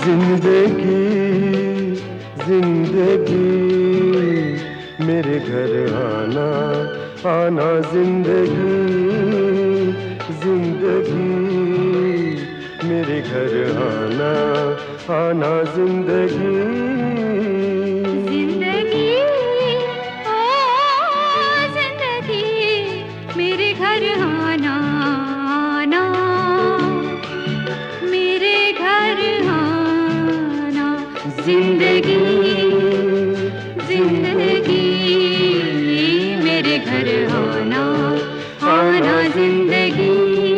जिंदगी जिंदगी मेरे घर आना आना, जिंदगी जिंदगी मेरे घर आना आना, जिंदगी जिंदगी ओ जिंदगी मेरे घर आना आना, मेरे घर आना, जिंदगी जिंदगी मेरे घर आना आना, जिंदगी।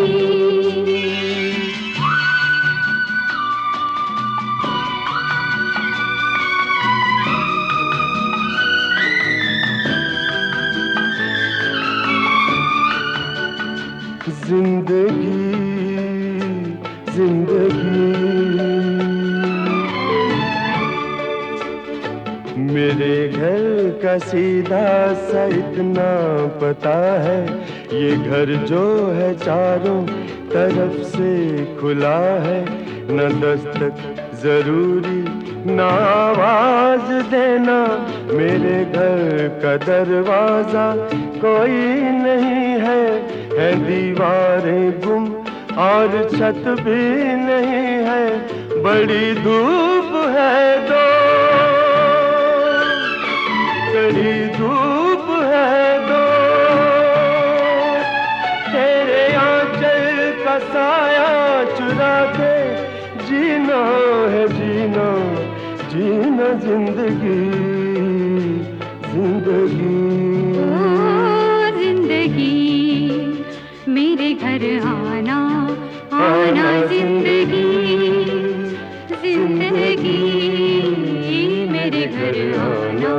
जिंदगी जिंदगी मेरे घर का सीधा सा इतना पता है, ये घर जो है चारों तरफ से खुला है, न दस्तक जरूरी न आवाज देना, मेरे घर का दरवाजा कोई नहीं है, दीवारें गुम और छत भी नहीं है, बड़ी धूप है दो, बड़ी धूप है दो, तेरे आंचल का साया चुरा के जीना है जीना, जीना जिंदगी जिंदगी। मेरे घर आना आना, जिंदगी जिंदगी मेरे घर आना।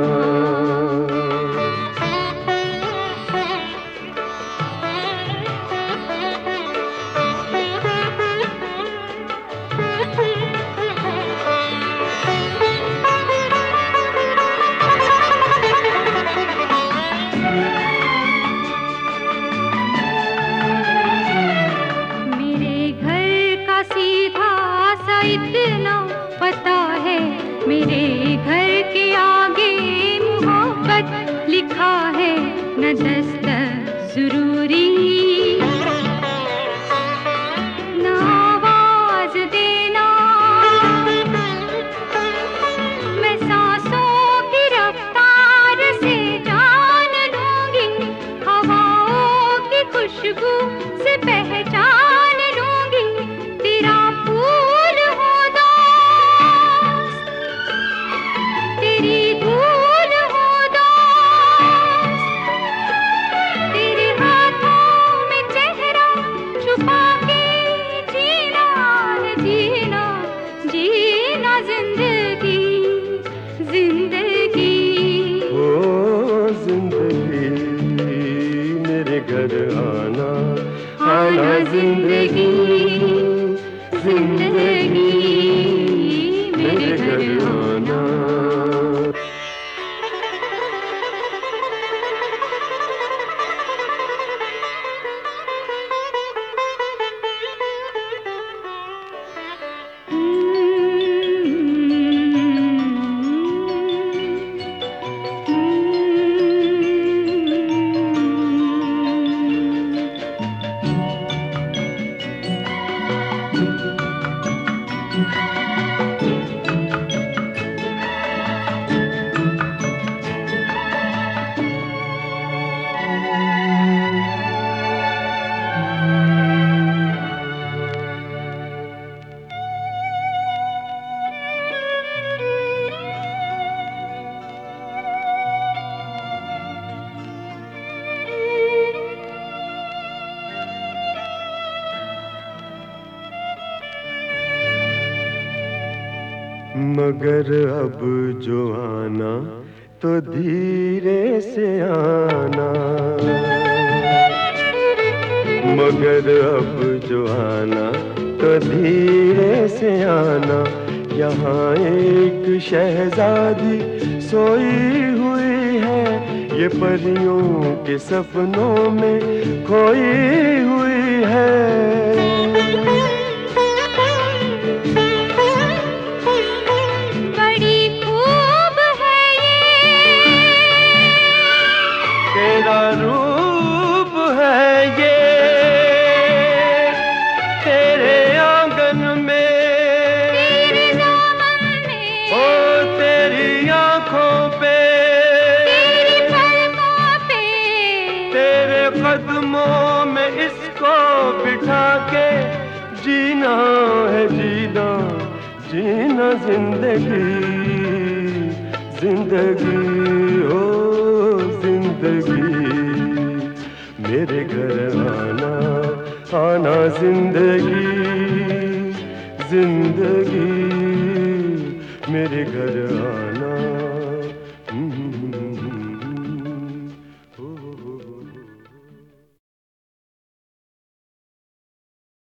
इतना पता है, मेरे घर के आगे मोहब्बत लिखा है, न दस्तक जरूरी न आवाज देना, मैं सांसों की रफ्तार से जान लूंगी, हवाओं की खुशबू से पहचान लूंगी, तेरा घर आना आना, जिंदगी जिंदगी मेरे घर आना। मगर अब जो आना तो धीरे से आना, मगर अब जो आना तो धीरे से आना, यहाँ एक शहजादी सोई हुई है, ये परियों के सपनों में खोई हुई है। बिठा के जीना है जीना, जीना जिंदगी, जिंदगी ओ जिंदगी। मेरे घर आना आना जिंदगी, जिंदगी मेरे घर आना।